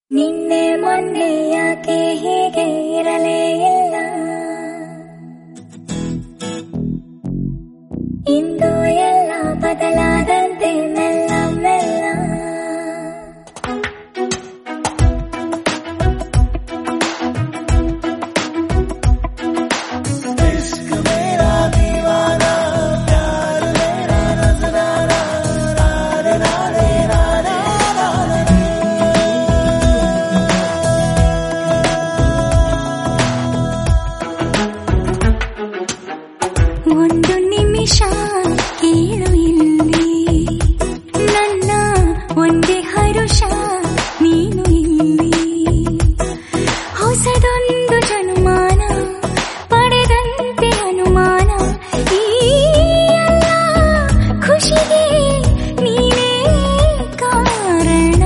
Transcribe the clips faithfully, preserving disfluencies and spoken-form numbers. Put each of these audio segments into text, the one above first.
ನಿನ್ನೆ ಮೊನ್ನೆ ಯಾಕೆ ಹೀಗೆ ಇರಲೇ ಇಲ್ಲ, ಇಂದು ಎಲ್ಲ ಬದಲಾದಂತೆ ಮೆಲ್ಲ ಮೆಲ್ಲ. ಒಂದು ನಿಮಿಷ ಕೇಳು ಇಲ್ಲಿ, ನನ್ನ ಒಂದೇ ಹರುಷ ನೀನು ಇಲ್ಲಿ. ಹೊಸದೊಂದು ಜನುಮಾನ ಪಡೆದಂತೆ ಅನುಮಾನ, ಈ ಎಲ್ಲ ಖುಷಿಗೆ ನೀನೇ ಕಾರಣ.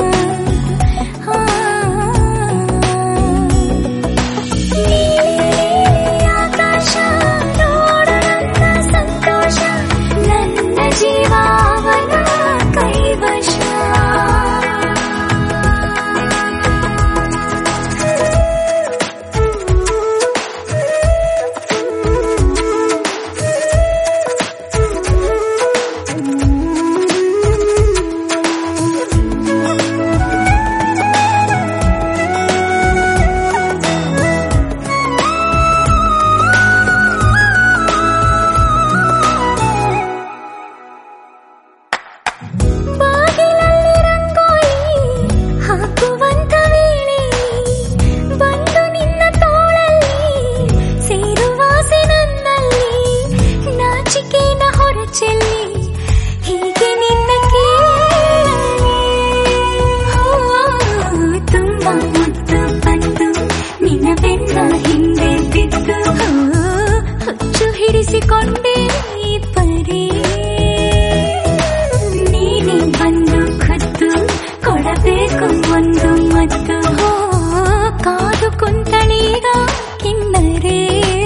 ಆಕಾಶ ಜೀವಾವನ ಕೈವಶ. ಬಾಗಿಲಲ್ಲಿ ರಂಗೋಲಿ ಹಾಕುವಂತ ವೇಳೆ ಬಂದು ನಿನ್ನ ತೋಳಲ್ಲಿ ಸೇರುವಾಸೆ ನನ್ನಲ್ಲಿ. ನಾಚಿಕೆನ ಹೊರಚೆಲ್ಲಿ ಹೀಗೆ ನಿನ್ನ ಕೇಳಲಿ. ತುಂಬ ಮುದ್ದು ಬಂದು ನಿನ್ನ ಬೆನ್ನ ಹಿಂದೆ ಬಿದ್ದು ಹುಚ್ಚು ಹಿಡಿಸಿಕೊಂಡೆ ಈ ಪರಿ. ಬಂದು ಖದ್ದು ಕೊಡಬೇಕು ಒಂದು ಮತ್ತು ಕಾದು ಕುಂತಳೀಗ ಕಿನ್ನರೆ.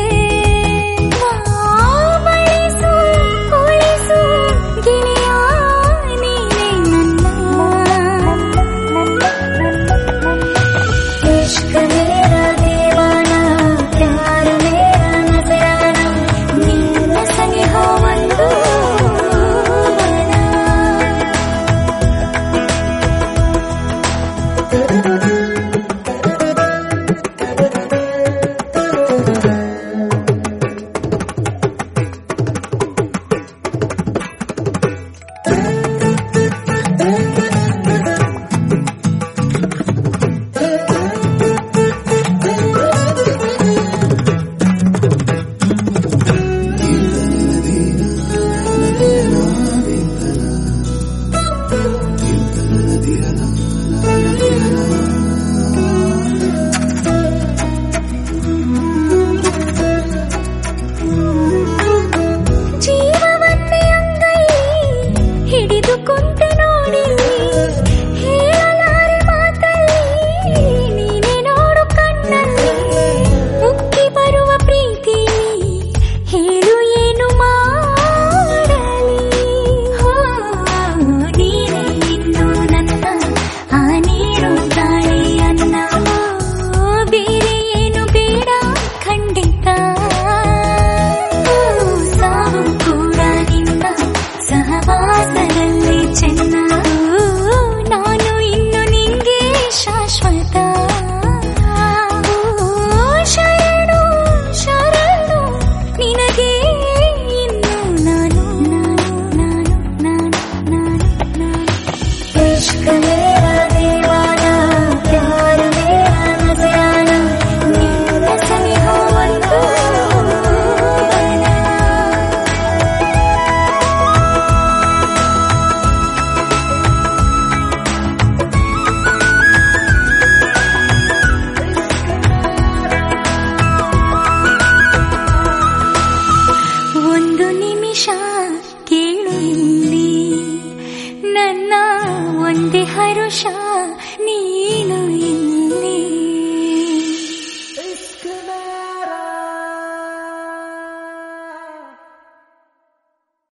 ಬಳಿಸು ಉಳಿಸು ಗಿಳಿಯ ನೀನೇ ನನ್ನ. ಇಷ್ಕ ಮೇರ ದೇವಾನ ಪ್ಯಾರ ಮೇರ ನಜರಾನ, ನಿನ್ನ ಸನಿಹ ಒಂದು ಒಂದೇ ಹರುಷ